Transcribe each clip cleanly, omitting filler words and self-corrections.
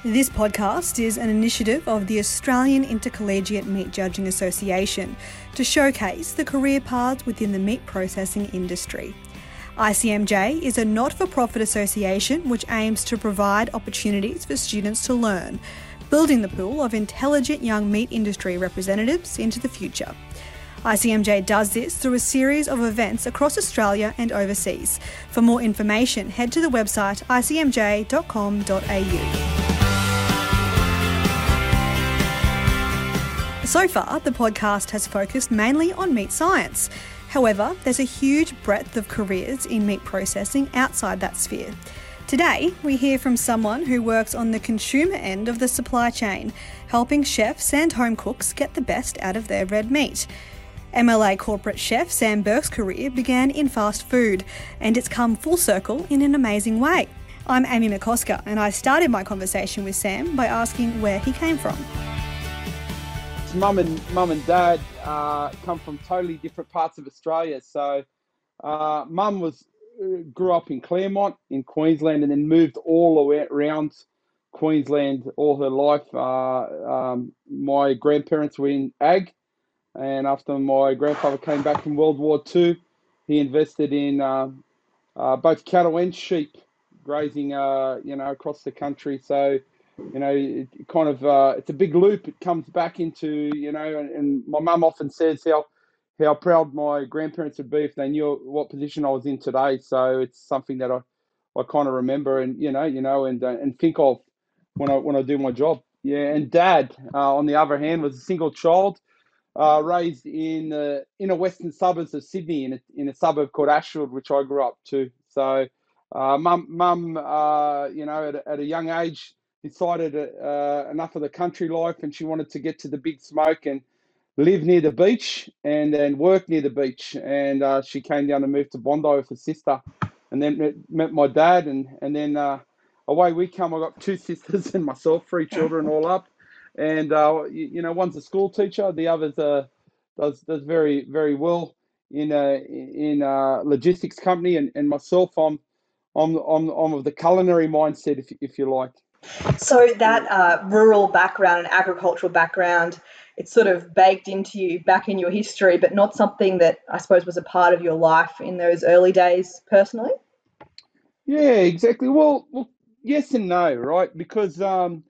This podcast is an initiative of the Australian Intercollegiate Meat Judging Association to showcase the career paths within the meat processing industry. ICMJ is a not-for-profit association which aims to provide opportunities for students to learn, building the pool of intelligent young meat industry representatives into the future. ICMJ does this through a series of events across Australia and overseas. For more information, head to the website icmj.com.au. So far, the podcast has focused mainly on meat science. However, there's a huge breadth of careers in meat processing outside that sphere. Today, we hear from someone who works on the consumer end of the supply chain, helping chefs and home cooks get the best out of their red meat. MLA corporate chef Sam Burke's career began in fast food, and it's come full circle in an amazing way. I'm Amy McCosker, and I started my conversation with Sam by asking where he came from. Mum and Dad come from totally different parts of Australia. So Mum grew up in Claremont in Queensland and then moved all the way around Queensland all her life. My grandparents were in ag, and after my grandfather came back from World War II, he invested in both cattle and sheep grazing, across the country. So it kind of it's a big loop. It comes back into, and my mum often says how proud my grandparents would be if they knew what position I was in today. So it's something that I kind of remember and and think of when I do my job. Yeah, and Dad, on the other hand, was a single child, raised in the inner western suburbs of Sydney in a suburb called Ashfield, which I grew up to. So, mum, at a young age, decided enough of the country life, and she wanted to get to the big smoke and live near the beach and work near the beach. And she came down and moved to Bondi with her sister, and then met my dad, and then away we come. I got two sisters and myself, three children all up, and one's a school teacher, the other's does very very well in a logistics company, and myself, I'm of the culinary mindset, if you like. So that rural background and agricultural background, it's sort of baked into you back in your history, but not something that I suppose was a part of your life in those early days personally? Yeah, exactly. Well, yes and no, right? Because when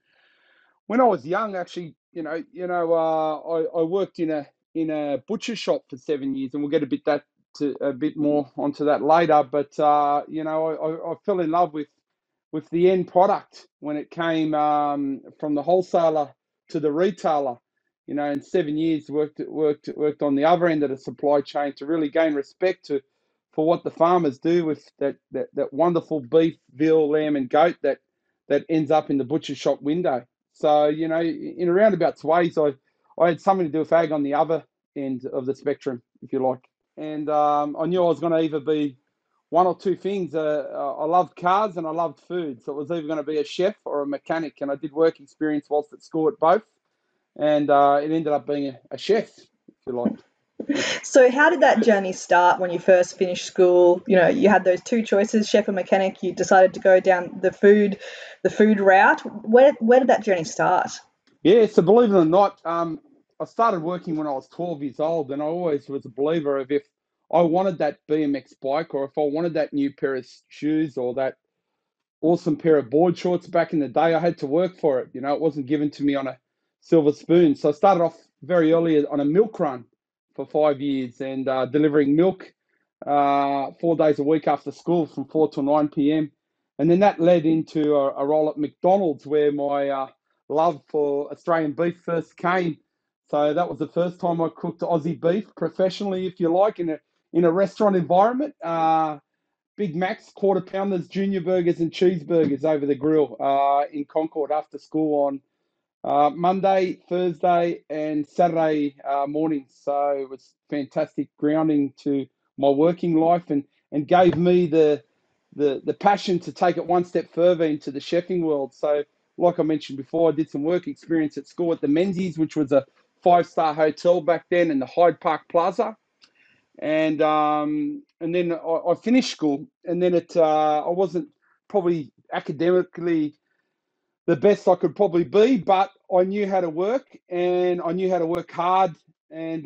I was young, actually, I worked in a butcher shop for 7 years, and we'll get a bit more onto that later. But I fell in love with the end product when it came from the wholesaler to the retailer. In 7 years worked on the other end of the supply chain to really gain respect for what the farmers do with that wonderful beef, veal, lamb, and goat that ends up in the butcher shop window. So in a roundabout ways, I had something to do with ag on the other end of the spectrum, if you like. And I knew I was going to either be one or two things. I loved cars and I loved food. So it was either going to be a chef or a mechanic. And I did work experience whilst at school at both. And it ended up being a chef, if you like. So how did that journey start when you first finished school? You had those two choices, chef or mechanic. You decided to go down the food route. Where did that journey start? Yeah, so believe it or not, I started working when I was 12 years old, and I always was a believer of if I wanted that BMX bike, or if I wanted that new pair of shoes, or that awesome pair of board shorts back in the day, I had to work for it. It wasn't given to me on a silver spoon. So I started off very early on a milk run for 5 years and delivering milk 4 days a week after school from 4 to 9 p.m. And then that led into a role at McDonald's, where my love for Australian beef first came. So that was the first time I cooked Aussie beef professionally, if you like, in a restaurant environment. Big Macs, quarter pounders, junior burgers and cheeseburgers over the grill in Concord after school on Monday, Thursday and Saturday mornings. So it was fantastic grounding to my working life and gave me the passion to take it one step further into the chefing world. So like I mentioned before, I did some work experience at school at the Menzies, which was a 5-star hotel back then, in the Hyde Park Plaza. And then I finished school, and then I wasn't probably academically the best I could probably be, but I knew how to work, and I knew how to work hard, and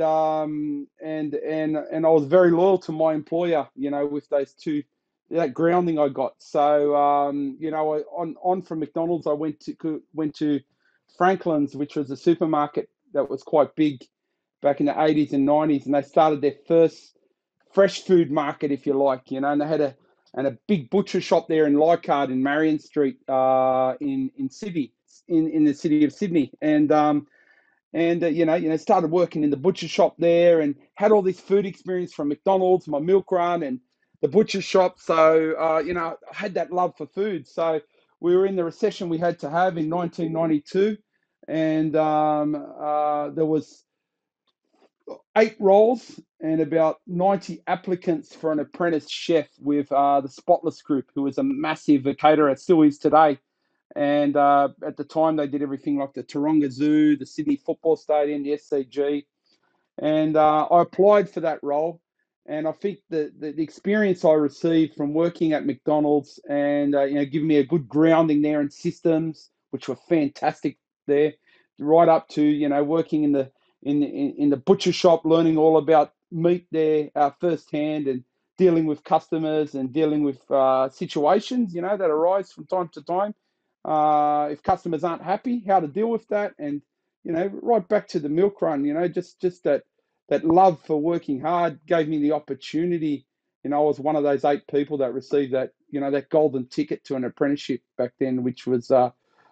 I was very loyal to my employer, with those two, that grounding I got. So on from McDonald's, I went to Franklin's, which was a supermarket that was quite big back in the 80s and 90s, and they started their first fresh food market, if you like, and they had a big butcher shop there in Leichhardt in Marion Street, in Sydney, in the city of Sydney, and started working in the butcher shop there, and had all this food experience from McDonald's, my milk run, and the butcher shop. So I had that love for food. So we were in the recession we had to have in 1992, and there was 8 roles and about 90 applicants for an apprentice chef with the Spotless Group, who was a massive caterer, still is today. And at the time, they did everything like the Taronga Zoo, the Sydney Football Stadium, the SCG. And I applied for that role. And I think the experience I received from working at McDonald's and giving me a good grounding there in systems, which were fantastic there, right up to working in the butcher shop, learning all about meat there firsthand, and dealing with customers and dealing with situations that arise from time to time. If customers aren't happy, how to deal with that, and right back to the milk run. Just that love for working hard gave me the opportunity. I was one of those 8 people that received that golden ticket to an apprenticeship back then, which was I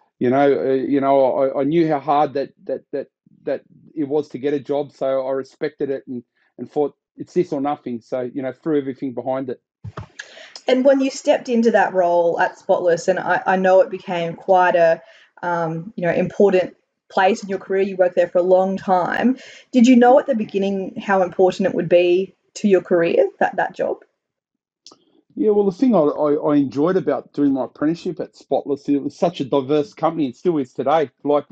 knew how hard that it was to get a job, so I respected it and thought it's this or nothing. So threw everything behind it. And when you stepped into that role at Spotless, and I know it became quite a important place in your career, you worked there for a long time. Did you know at the beginning how important it would be to your career, that job? Yeah, well, the thing I enjoyed about doing my apprenticeship at Spotless, it was such a diverse company, and still is today. Like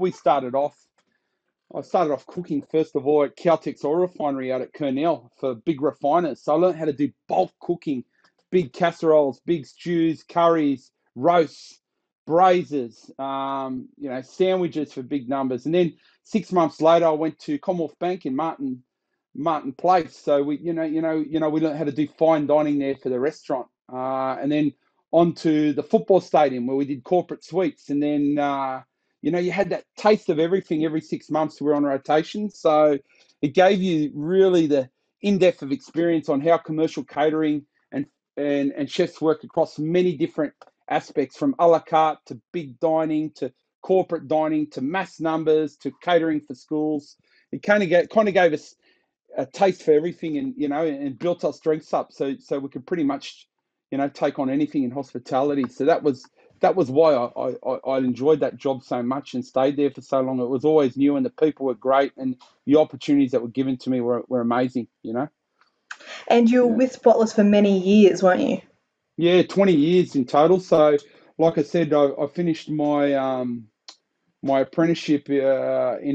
I started off cooking, first of all, at Caltex Oil Refinery out at Kurnell for big refiners. So I learned how to do bulk cooking, big casseroles, big stews, curries, roasts, braises, sandwiches for big numbers. And then 6 months later, I went to Commonwealth Bank in Martin Place. So we learned how to do fine dining there for the restaurant. And then on to the football stadium where we did corporate suites. And then you had that taste of everything every 6 months. We're on rotation. So it gave you really the in-depth of experience on how commercial catering and chefs work across many different aspects, from a la carte to big dining to corporate dining to mass numbers to catering for schools. It kind of gave us a taste for everything, and built our strengths up so we could pretty much take on anything in hospitality. So that was why I enjoyed that job so much and stayed there for so long. It was always new, and the people were great, and the opportunities that were given to me were amazing. And you were with Spotless for many years, weren't you? Yeah, 20 years in total. So like I said, I finished my apprenticeship in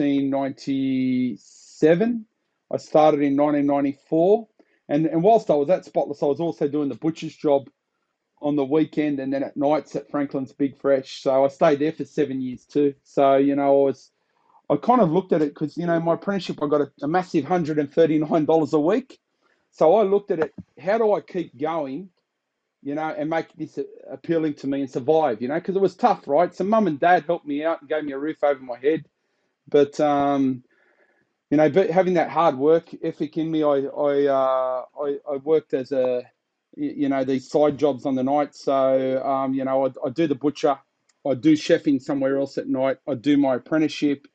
1997. I started in 1994, and whilst I was at Spotless, I was also doing the butcher's job on the weekend and then at nights at Franklin's Big Fresh. So I stayed there for 7 years too. So I kind of looked at it because my apprenticeship, I got a massive $139 a week. So I looked at it, how do I keep going, and make this appealing to me and survive, because it was tough, right? So mum and dad helped me out and gave me a roof over my head, but but having that hard work ethic in me, I worked as these side jobs on the night. So I do the butcher, I do chefing somewhere else at night, I do my apprenticeship.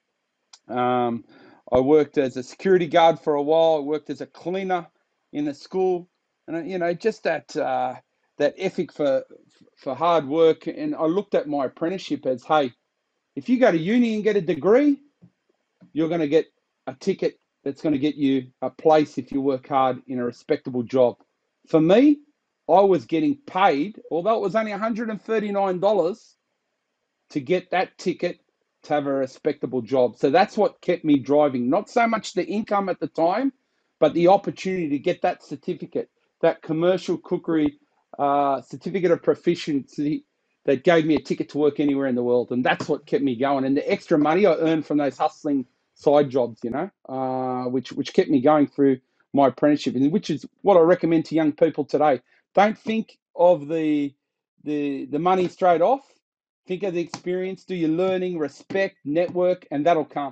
I worked as a security guard for a while. I worked as a cleaner in the school, and just that ethic for hard work. And I looked at my apprenticeship as, hey, if you go to uni and get a degree, you're going to get a ticket that's going to get you a place if you work hard in a respectable job. For me, I was getting paid, although it was only $139, to get that ticket to have a respectable job. So that's what kept me driving. Not so much the income at the time, but the opportunity to get that certificate, that commercial cookery certificate of proficiency that gave me a ticket to work anywhere in the world. And that's what kept me going. And the extra money I earned from those hustling side jobs, which kept me going through my apprenticeship, and which is what I recommend to young people today. Don't think of the money straight off. Think of the experience, do your learning, respect, network, and that'll come.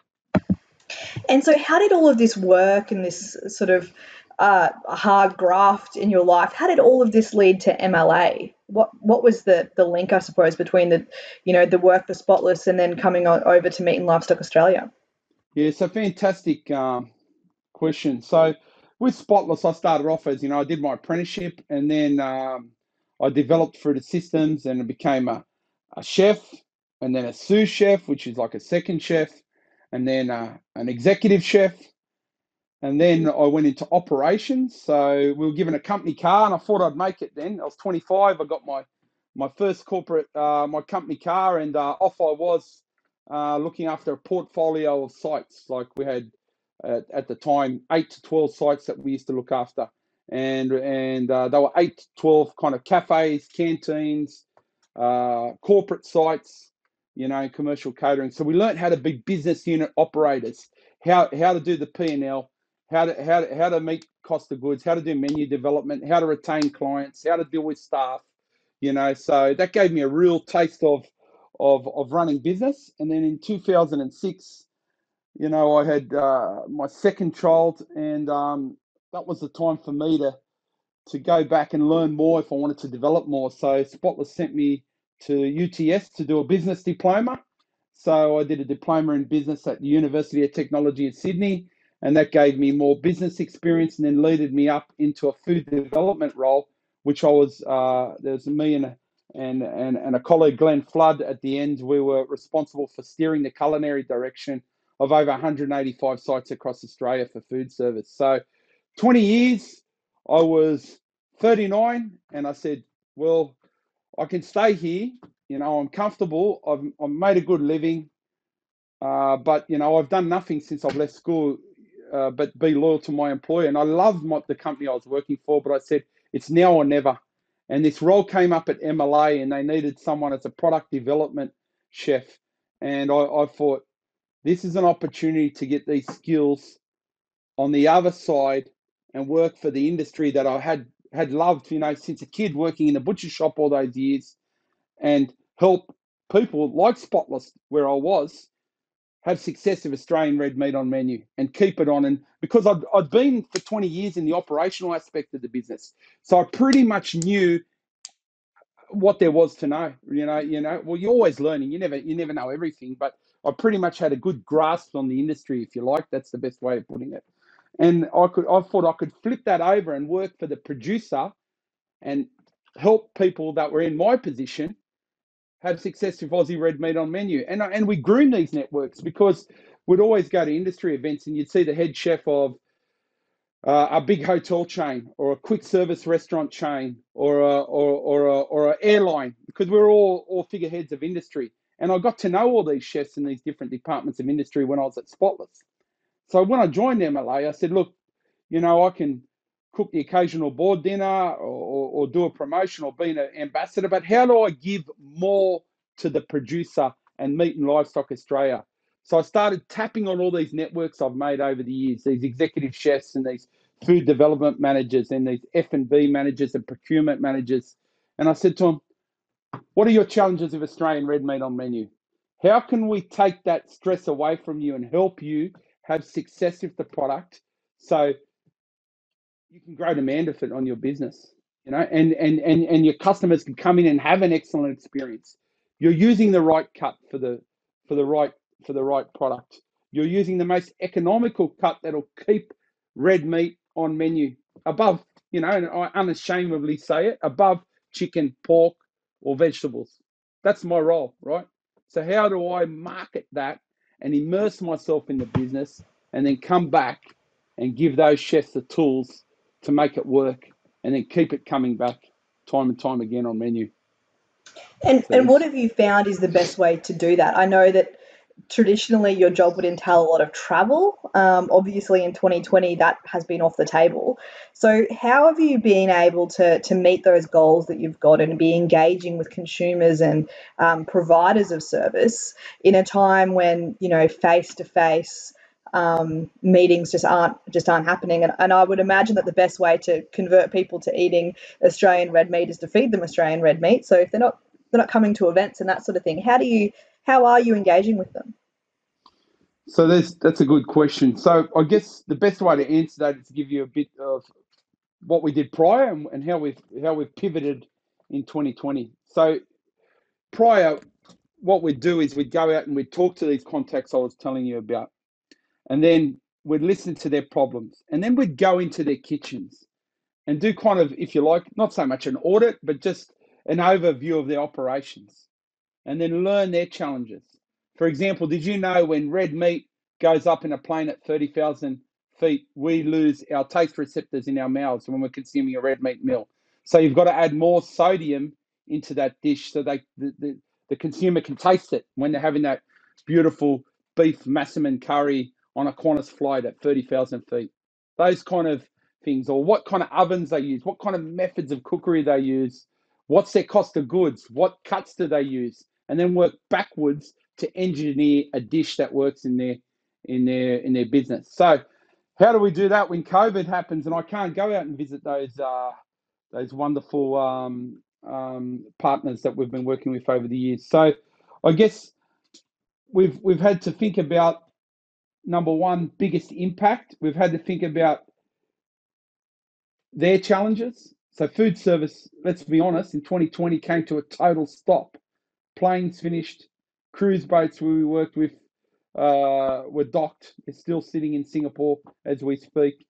And so how did all of this work and this sort of hard graft in your life, how did all of this lead to MLA? What was the link, I suppose, between the work, the Spotless, and then coming on over to Meat and Livestock Australia? Yeah, so fantastic question. So with Spotless, I started off as, I did my apprenticeship, and then I developed through the systems, and I became a chef, and then a sous chef, which is like a second chef, and then an executive chef. And then I went into operations. So we were given a company car, and I thought I'd make it then. I was 25. I got my first corporate, my company car, and off I was looking after a portfolio of sites. Like we had, at the time, 8 to 12 sites that we used to look after. And they were 8 to 12 kind of cafes, canteens, corporate sites, commercial catering. So we learned how to be business unit operators, how to do the P&L, how to meet cost of goods, how to do menu development, how to retain clients, how to deal with staff, So that gave me a real taste of running business. And then in 2006, I had my second child, and that was the time for me to go back and learn more if I wanted to develop more. So Spotless sent me to UTS to do a business diploma. So I did a diploma in business at the University of Technology in Sydney, and that gave me more business experience, and then leaded me up into a food development role, which I was, there was me and a colleague, Glenn Flood, at the end. We were responsible for steering the culinary direction of over 185 sites across Australia for food service. So 20 years, I was 39, and I said, well, I can stay here. I'm comfortable. I've made a good living. But, I've done nothing since I've left school but be loyal to my employer. And I loved the company I was working for, but I said, it's now or never. And this role came up at MLA, and they needed someone as a product development chef. And I thought, this is an opportunity to get these skills on the other side and work for the industry that I had loved, since a kid, working in the butcher shop all those years, and help people like Spotless, where I was, have success of Australian red meat on menu and keep it on. And because I'd been for 20 years in the operational aspect of the business, so I pretty much knew what there was to know. Well, you're always learning. You never know everything, but I pretty much had a good grasp on the industry, if you like. That's the best way of putting it. And I thought I could flip that over and work for the producer and help people that were in my position have success with Aussie red meat on menu. And we groom these networks, because we'd always go to industry events, and you'd see the head chef of a big hotel chain, or a quick service restaurant chain, or an airline, because we're all figureheads of industry. And I got to know all these chefs in these different departments of industry when I was at Spotless. So when I joined MLA, I said, look, I can cook the occasional board dinner, or do a promotion, or be an ambassador, but how do I give more to the producer and Meat and Livestock Australia? So I started tapping on all these networks I've made over the years, these executive chefs and these food development managers and these F&B managers and procurement managers. And I said to them, what are your challenges of Australian red meat on menu? How can we take that stress away from you and help you have success with the product, so you can grow demand of it on your business, and your customers can come in and have an excellent experience. You're using the right cut for the right product. You're using the most economical cut that'll keep red meat on menu above, and I unashamedly say it, above chicken, pork, or vegetables. That's my role, right? So how do I market that and immerse myself in the business, and then come back and give those chefs the tools to make it work, and then keep it coming back time and time again on menu? And what have you found is the best way to do that? I know that traditionally your job would entail a lot of travel. Obviously, in 2020, that has been off the table. So, how have you been able to meet those goals that you've got and be engaging with consumers and providers of service in a time when face to face meetings just aren't happening? And I would imagine that the best way to convert people to eating Australian red meat is to feed them Australian red meat. So if they're not coming to events and that sort of thing, how are you engaging with them? So that's a good question. So I guess the best way to answer that is to give you a bit of what we did prior and how we've pivoted in 2020. So prior, what we'd do is we'd go out and we'd talk to these contacts I was telling you about, and then we'd listen to their problems, and then we'd go into their kitchens and do kind of, if you like, not so much an audit, but just an overview of their operations, and then learn their challenges. For example, did you know when red meat goes up in a plane at 30,000 feet, we lose our taste receptors in our mouths when we're consuming a red meat meal? So you've got to add more sodium into that dish so the consumer can taste it when they're having that beautiful beef massaman curry on a Qantas flight at 30,000 feet. Those kind of things, or what kind of ovens they use, what kind of methods of cookery they use, what's their cost of goods, what cuts do they use, and then work backwards to engineer a dish that works in their business. So how do we do that when COVID happens and I can't go out and visit those wonderful partners that we've been working with over the years? So I guess we've had to think about, number one, biggest impact. We've had to think about their challenges. So food service, let's be honest, in 2020 came to a total stop. Planes finished, cruise boats we worked with were docked. It's still sitting in Singapore as we speak.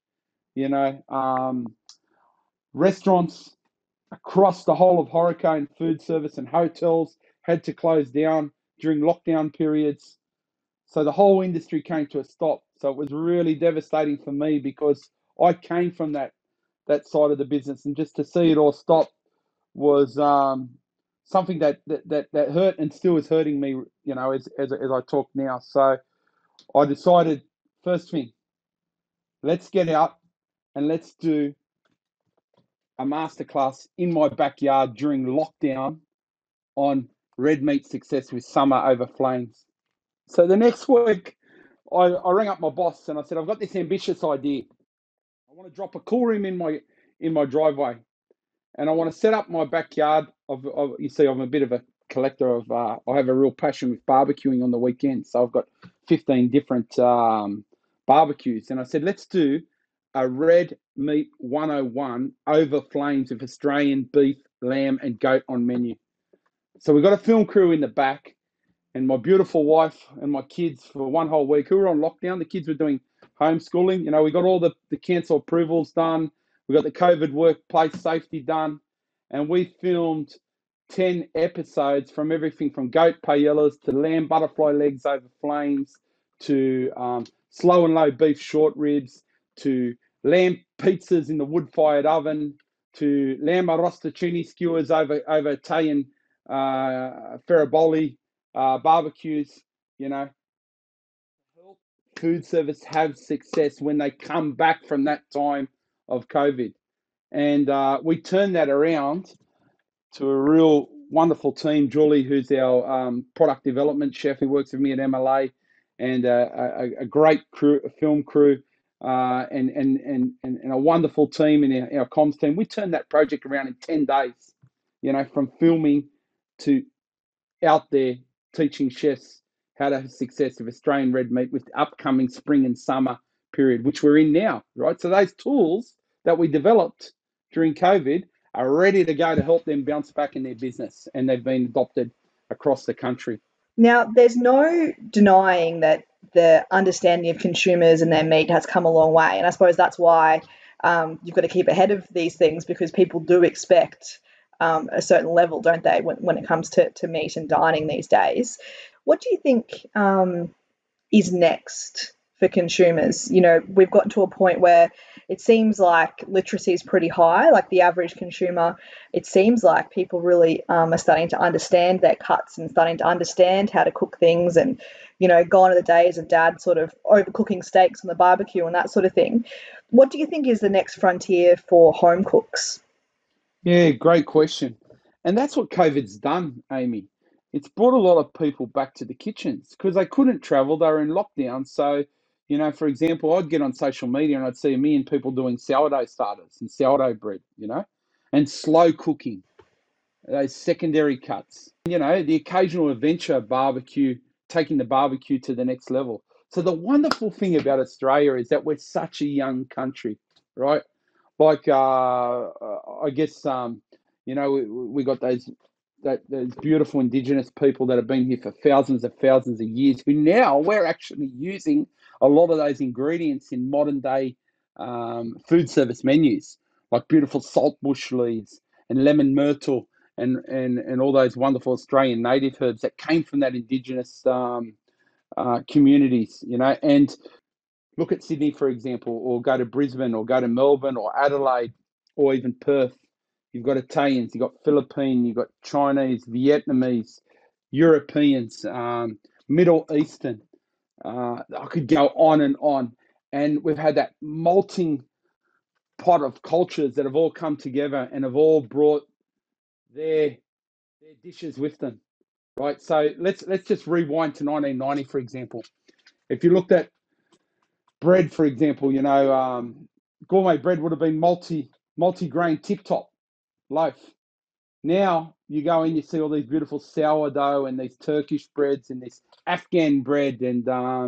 Restaurants across the whole of Horeca, food service and hotels had to close down during lockdown periods. So the whole industry came to a stop. So it was really devastating for me because I came from that side of the business, and just to see it all stop was something that hurt and still is hurting me, as I talk now. So I decided, first thing, let's get out and let's do a masterclass in my backyard during lockdown on red meat success with summer over flames. So the next week, I rang up my boss and I said, I've got this ambitious idea. I want to drop a cool room in my driveway, and I want to set up my backyard. You see, I'm a bit of a collector of. I have a real passion with barbecuing on the weekend, so I've got 15 different barbecues. And I said, let's do a red meat 101 over flames with Australian beef, lamb, and goat on menu. So we've got a film crew in the back, and my beautiful wife and my kids for one whole week who were on lockdown. The kids were doing homeschooling. We got all the council approvals done. We got the COVID workplace safety done, and we filmed 10 episodes from everything from goat paellas to lamb butterfly legs over flames to slow and low beef short ribs to lamb pizzas in the wood-fired oven to lamb arrosticini skewers over Italian Ferraboli barbecues. Food service have success when they come back from that time of COVID. And we turned that around to a real wonderful team. Julie, who's our product development chef who works with me at MLA, and a great crew, a film crew, and a wonderful team in our comms team. We turned that project around in 10 days, from filming to out there teaching chefs how to have success with Australian red meat with the upcoming spring and summer period, which we're in now, right? So those tools that we developed during COVID are ready to go to help them bounce back in their business, and they've been adopted across the country. Now, there's no denying that the understanding of consumers and their meat has come a long way, and I suppose that's why you've got to keep ahead of these things, because people do expect a certain level, don't they, when it comes to meat and dining these days. What do you think is next for consumers. We've gotten to a point where it seems like literacy is pretty high, like the average consumer. It seems like people really are starting to understand their cuts and starting to understand how to cook things, and, gone are the days of dad sort of overcooking steaks on the barbecue and that sort of thing. What do you think is the next frontier for home cooks? Yeah, great question. And that's what COVID's done, Amy. It's brought a lot of people back to the kitchens because they couldn't travel. They were in lockdown. So, for example, I'd get on social media and I'd see a million people doing sourdough starters and sourdough bread, and slow cooking, those secondary cuts, the occasional adventure barbecue, taking the barbecue to the next level. So the wonderful thing about Australia is that we're such a young country, right? Like I guess we got those beautiful Indigenous people that have been here for thousands of years, who now we're actually using a lot of those ingredients in modern day food service menus, like beautiful salt bush leaves and lemon myrtle and all those wonderful Australian native herbs that came from that Indigenous communities, and look at Sydney, for example, or go to Brisbane, or go to Melbourne, or Adelaide, or even Perth. You've got Italians, you've got Philippine, you've got Chinese, Vietnamese, Europeans, Middle Eastern. I could go on and on. And we've had that molting pot of cultures that have all come together and have all brought their dishes with them, right? So let's just rewind to 1990, for example. If you looked at bread, for example, gourmet bread would have been multi-grain tip top loaf. Now you go in, you see all these beautiful sourdough and these Turkish breads and this Afghan bread, and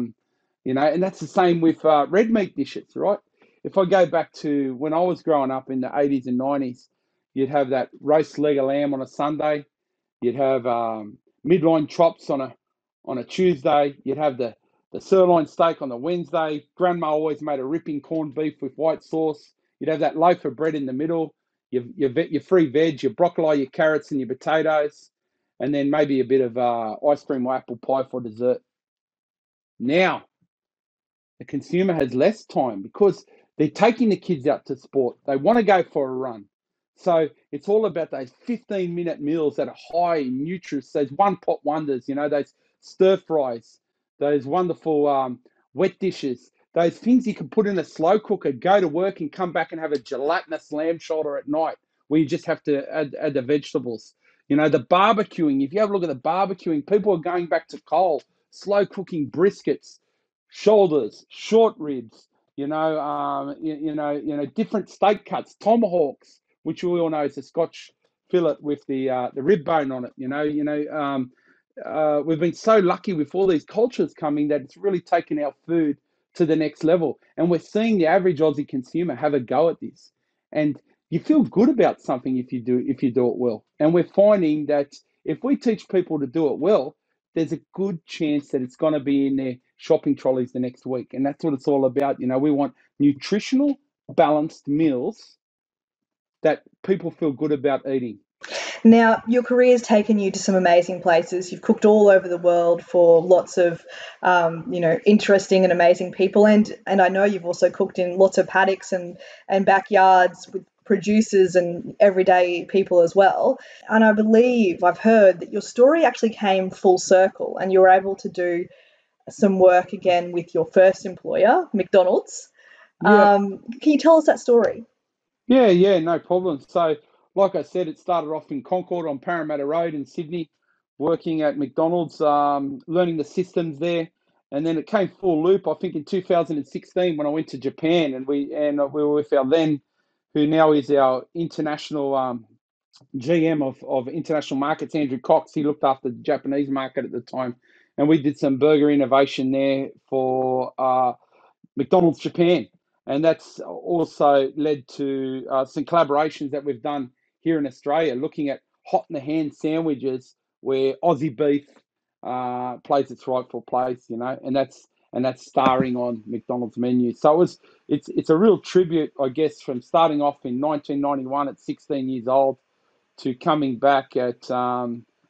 and that's the same with red meat dishes, right? If I go back to when I was growing up in the 80s and 90s, you'd have that roast leg of lamb on a Sunday, you'd have midline chops on a Tuesday, you'd have the sirloin steak on the Wednesday. Grandma always made a ripping corned beef with white sauce. You'd have that loaf of bread in the middle, your free veg, your broccoli, your carrots, and your potatoes, and then maybe a bit of ice cream or apple pie for dessert. Now, the consumer has less time because they're taking the kids out to sport. They want to go for a run. So it's all about those 15-minute meals that are high in nutrients, those one-pot wonders, those stir fries, those wonderful wet dishes, those things you can put in a slow cooker, go to work and come back and have a gelatinous lamb shoulder at night where you just have to add the vegetables. The barbecuing, if you have a look at the barbecuing, people are going back to coal, slow cooking briskets, shoulders, short ribs, different steak cuts, tomahawks, which we all know is a Scotch fillet with the rib bone on it. We've been so lucky with all these cultures coming that it's really taken our food to the next level, and we're seeing the average Aussie consumer have a go at this. And you feel good about something if you do it well. And we're finding that if we teach people to do it well, there's a good chance that it's going to be in their shopping trolleys the next week. And that's what it's all about. We want nutritional, balanced meals that people feel good about eating. Now, your career has taken you to some amazing places. You've cooked all over the world for lots of, interesting and amazing people. And I know you've also cooked in lots of paddocks and backyards with producers and everyday people as well. And I believe I've heard that your story actually came full circle and you were able to do some work again with your first employer, McDonald's. Yeah. Can you tell us that story? Yeah, no problem. So, like I said, it started off in Concord on Parramatta Road in Sydney, working at McDonald's, learning the systems there. And then it came full loop, I think, in 2016 when I went to Japan, and we were with our then, who now is our international GM of international markets, Andrew Cox. He looked after the Japanese market at the time. And we did some burger innovation there for McDonald's Japan. And that's also led to some collaborations that we've done here in Australia, looking at hot in the hand sandwiches where Aussie beef plays its rightful place, and that's starring on McDonald's menu. So it's a real tribute, I guess, from starting off in 1991 at 16 years old to coming back at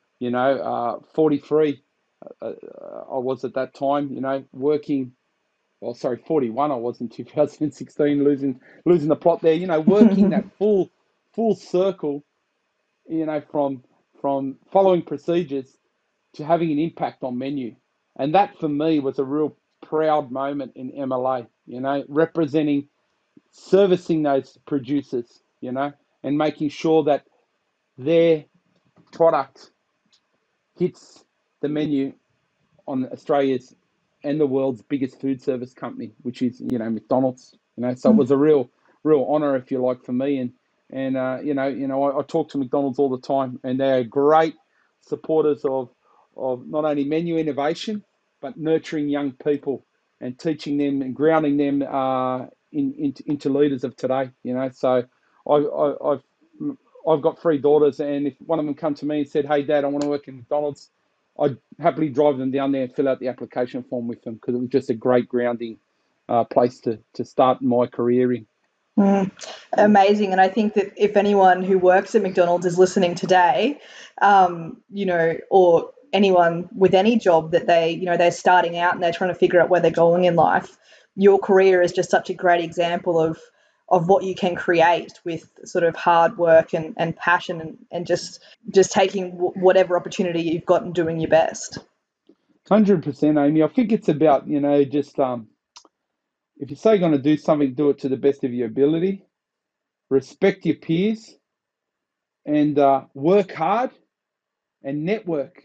43. I was at that time, working 41 I was in 2016, losing the plot there, working that full circle, from following procedures to having an impact on menu. And that for me was a real proud moment in MLA, representing, servicing those producers, and making sure that their product hits the menu on Australia's and the world's biggest food service company, which is, McDonald's. So it was a real honor, if you like, for me. And I talk to McDonald's all the time, and they're great supporters of not only menu innovation, but nurturing young people and teaching them and grounding them into leaders of today. So I've got 3 daughters, and if one of them come to me and said, "Hey, Dad, I want to work in McDonald's," I'd happily drive them down there and fill out the application form with them, because it was just a great grounding place to start my career in. Amazing. And I think that if anyone who works at McDonald's is listening today, or anyone with any job that they're starting out and they're trying to figure out where they're going in life, your career is just such a great example of what you can create with sort of hard work and passion and just taking whatever opportunity you've got and doing your best. 100%, Amy. I think it's about, just if you say you're going to do something, do it to the best of your ability, respect your peers, and work hard and network,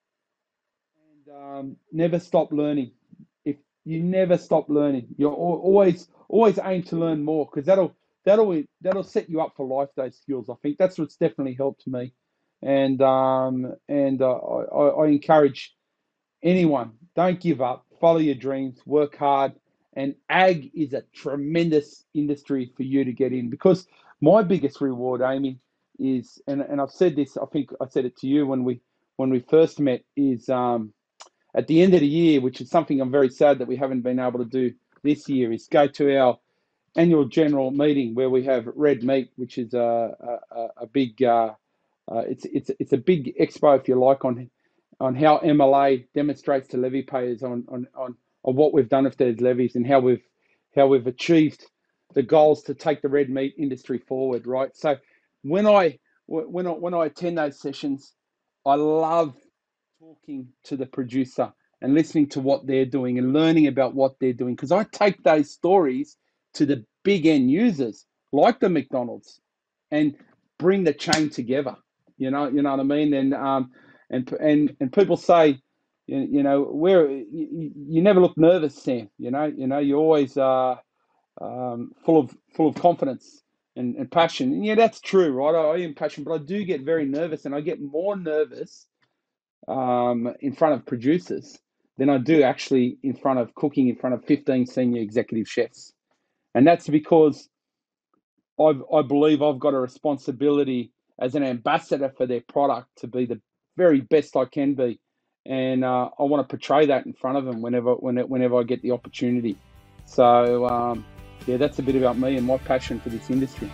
and never stop learning. If you never stop learning, you're always aim to learn more, because that'll set you up for life, those skills. I think that's what's definitely helped me. And I encourage anyone, don't give up, follow your dreams, work hard. And ag is a tremendous industry for you to get in, because my biggest reward, Amy, is, and I've said this, I think I said it to you when we first met, is at the end of the year, which is something I'm very sad that we haven't been able to do this year, is go to our annual general meeting where we have Red Meat, which is a big it's a big expo, if you like, on how MLA demonstrates to levy payers on what we've done with those levies, and how we've achieved the goals to take the red meat industry forward, right? So when I attend those sessions, I love talking to the producer and listening to what they're doing and learning about what they're doing, because I take those stories to the big end users like the McDonald's and bring the chain together. You know what I mean? And people say, where you never look nervous, Sam. You're always full of confidence and passion. And yeah, that's true, right? I am passionate, but I do get very nervous, and I get more nervous in front of producers than I do actually cooking in front of 15 senior executive chefs. And that's because I believe I've got a responsibility as an ambassador for their product to be the very best I can be. And I want to portray that in front of them whenever I get the opportunity. So, that's a bit about me and my passion for this industry.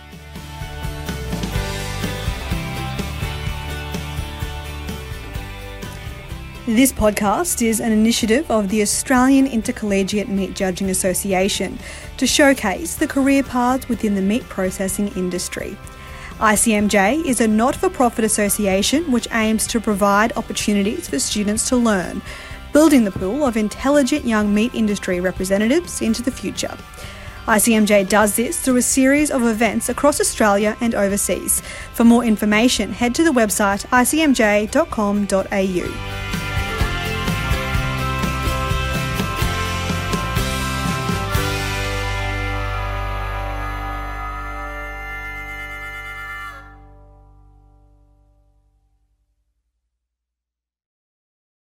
This podcast is an initiative of the Australian Intercollegiate Meat Judging Association to showcase the career paths within the meat processing industry. ICMJ is a not-for-profit association which aims to provide opportunities for students to learn, building the pool of intelligent young meat industry representatives into the future. ICMJ does this through a series of events across Australia and overseas. For more information, head to the website icmj.com.au.